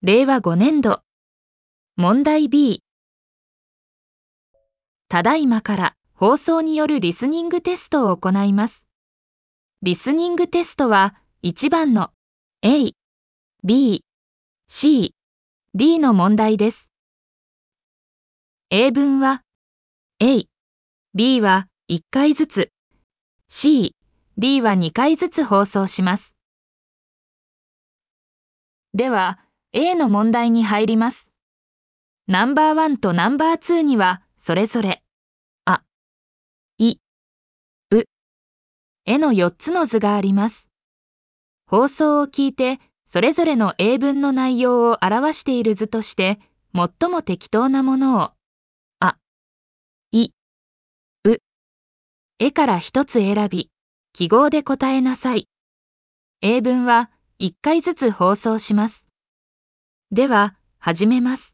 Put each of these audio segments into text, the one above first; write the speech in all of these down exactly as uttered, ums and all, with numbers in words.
れいわごねんど、問題 B。ただいまから放送によるリスニングテストを行います。リスニングテストはいちばんの A、B、C、D の問題です。英文は A、B はいっかいずつ、C、D はにかいずつ放送します。では、A の問題に入ります。ナンバーワンとナンバーツーには、それぞれ、あ、い、う、えのよっつの図があります。放送を聞いて、それぞれの英文の内容を表している図として、最も適当なものを、あ、い、う、えから一つ選び、記号で答えなさい。英文はいっかいずつ放送します。では、始めます。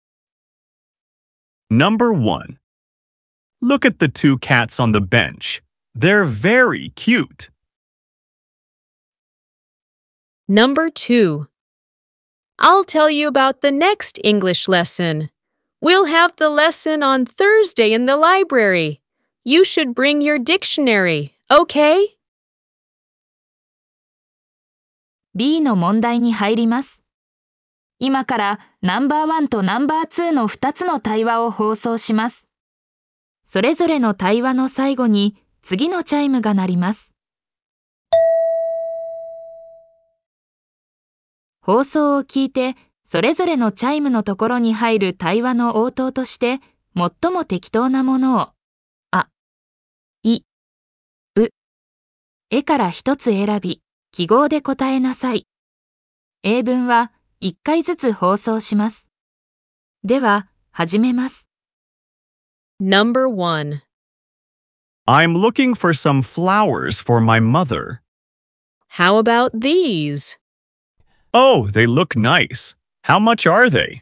Number one. Look at the two cats on the bench. They're very cute. Number two. I'll tell you about the next English lesson. We'll have the lesson on Thursday in the library. You should bring your dictionary, okay? B の問題に入ります。今からナンバーワンとナンバーツーのふたつの対話を放送します。それぞれの対話の最後に次のチャイムが鳴ります。放送を聞いて、それぞれのチャイムのところに入る対話の応答として、最も適当なものを、あ、い、う、えから一つ選び、記号で答えなさい。英文はいっかいずつ放送します。では、始めます。 Number one. I'm looking for some flowers for my mother. How about these? Oh, they look nice. How much are they?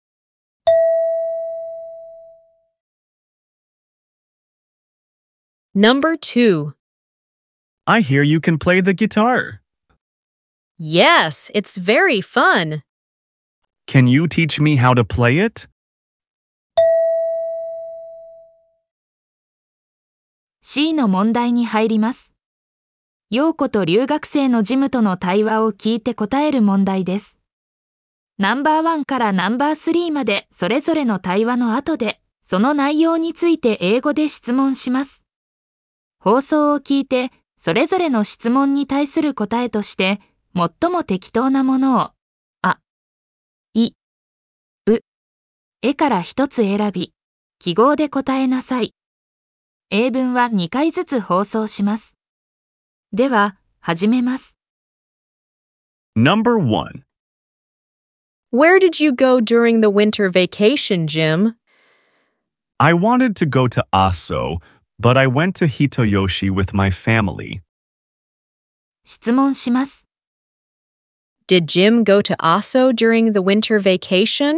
Number two. I hear you can play the guitar. Yes, it's very fun. Can you teach me how to play it? C の問題に入ります。陽子と留学生のジムとの対話を聞いて答える問題です。ナンバーワンからナンバースリーまでそれぞれの対話の後で、その内容について英語で質問します。放送を聞いて、それぞれの質問に対する答えとして、最も適当なものを、あ、い、う、えから一つ選び、記号で答えなさい。英文はにかいずつ放送します。では、始めます。 Number one. Where did you go during the winter vacation, Jim? I wanted to go to Aso, but I went to Hitoyoshi with my family. 質問します。 Did Jim go to Aso during the winter vacation?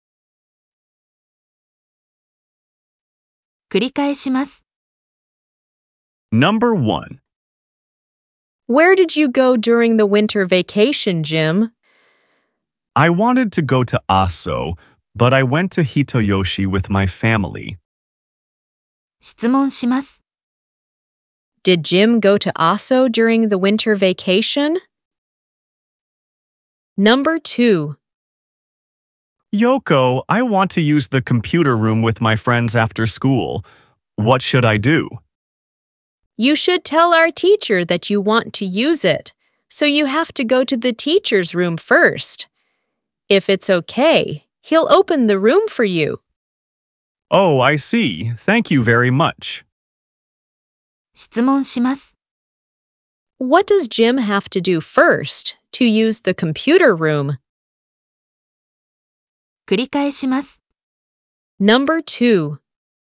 繰り返します。 Number one. Where did you go during the winter vacation, Jim? I wanted to go to Aso, but I went to Hitoyoshi with my family. 質問します。 Did Jim go to Aso during the winter vacation? Number two. Yoko, I want to use the computer room with my friends after school. What should I do? You should tell our teacher that you want to use it, so you have to go to the teacher's room first. If it's okay, he'll open the room for you. Oh, I see. Thank you very much. 質問します。 What does Jim have to do first to use the computer room? 繰り返します。 Number two.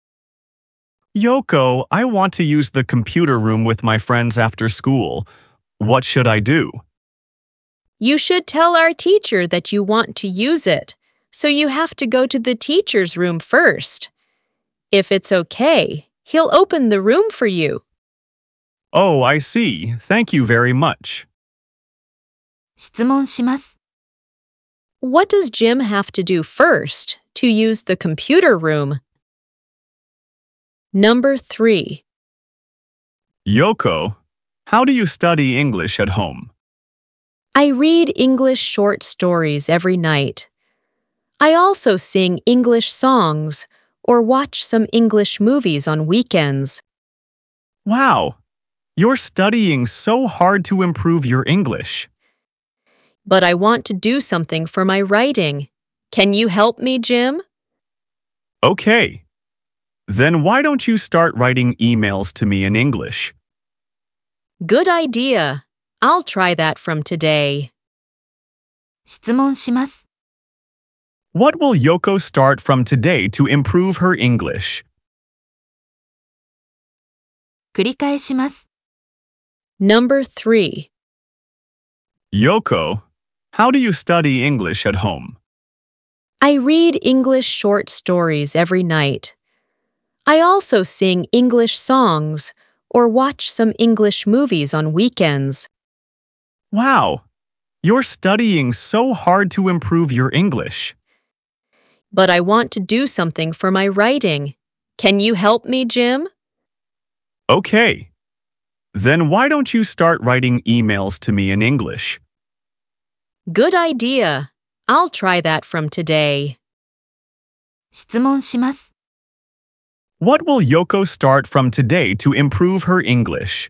Yoko, I want to use the computer room with my friends after school. What should I do? You should tell our teacher that you want to use it, so you have to go to the teacher's room first. If it's okay, he'll open the room for you. Oh, I see. Thank you very much. 質問します。 What does Jim have to do first to use the computer room? Number three. Yoko, how do you study English at home? I read English short stories every night. I also sing English songs or watch some English movies on weekends. Wow, you're studying so hard to improve your English. But I want to do something for my writing. Can you help me, Jim? Okay. Then why don't you start writing emails to me in English? Good idea. I'll try that from today. 質問します。 What will Yoko start from today to improve her English? 繰り返します。 Number three. Yoko, how do you study English at home? I read English short stories every night. I also sing English songs or watch some English movies on weekends. Wow, you're studying so hard to improve your English. But I want to do something for my writing. Can you help me, Jim? Okay. Then why don't you start writing emails to me in English? Good idea. I'll try that from today. 質問します。 What will Yoko start from today to improve her English?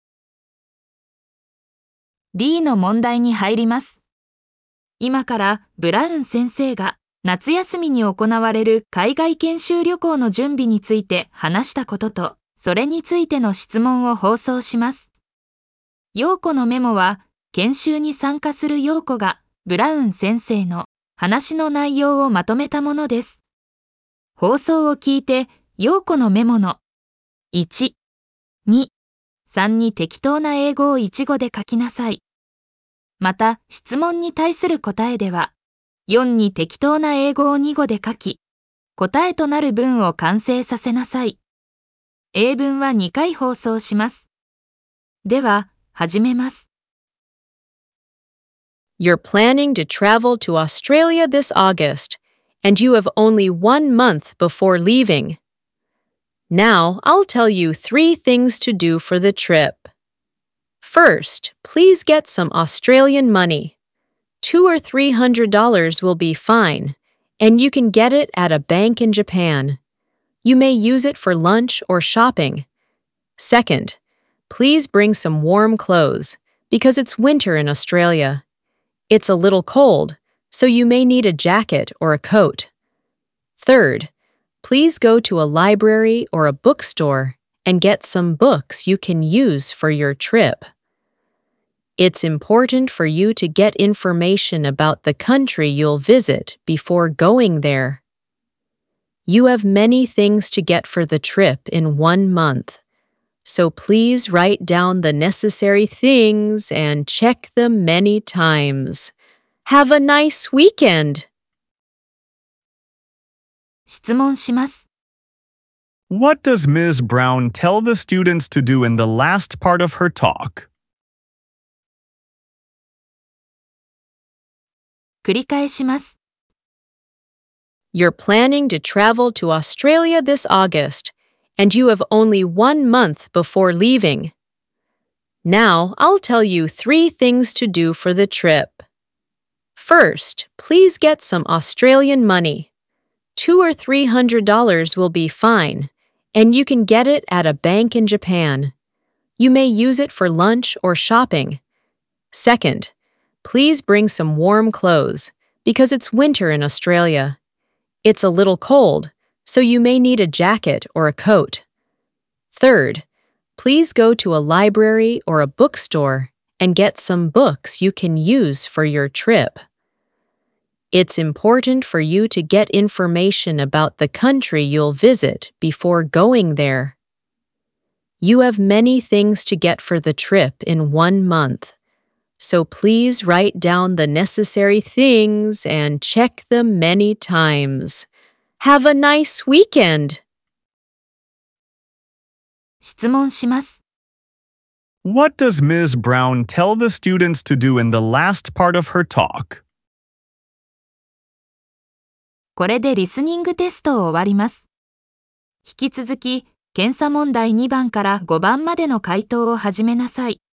D の問題に入ります。今からブラウン先生が夏休みに行われる海外研修旅行の準備について話したことと、それについての質問を放送します。陽子のメモは、研修に参加する陽子がブラウン先生の話の内容をまとめたものです。放送を聞いて、陽子のメモのいち、に、さんに適当な英語を一語で書きなさい。また、質問に対する答えでは、よんに適当な英語をに語で書き、答えとなる文を完成させなさい。英文はにかい放送します。では、始めます。 You're planning to travel to Australia this August, and you have only one month before leaving. Now, I'll tell you three things to do for the trip. First, please get some Australian money. Two or three hundred dollars will be fine, and you can get it at a bank in Japan. You may use it for lunch or shopping. Second, please bring some warm clothes, because it's winter in Australia. It's a little cold, so you may need a jacket or a coat. Third, please go to a library or a bookstore and get some books you can use for your trip. It's important for you to get information about the country you'll visit before going there. You have many things to get for the trip in one month, so please write down the necessary things and check them many times. Have a nice weekend! 質問します。 What does Miz Brown tell the students to do in the last part of her talk? 繰り返します。 You're planning to travel to Australia this August, and you have only one month before leaving. Now, I'll tell you three things to do for the trip. First, please get some Australian money. Two or three hundred dollars will be fine, and you can get it at a bank in Japan. You may use it for lunch or shopping. Second, please bring some warm clothes, because it's winter in Australia. It's a little cold, so you may need a jacket or a coat. Third, please go to a library or a bookstore and get some books you can use for your trip. It's important for you to get information about the country you'll visit before going there. You have many things to get for the trip in one month, so please write down the necessary things and check them many times. Have a nice weekend! 質問します。 What does Miz Brown tell the students to do in the last part of her talk? これでリスニングテストを終わります。引き続き、検査問題にばんからごばんまでの回答を始めなさい。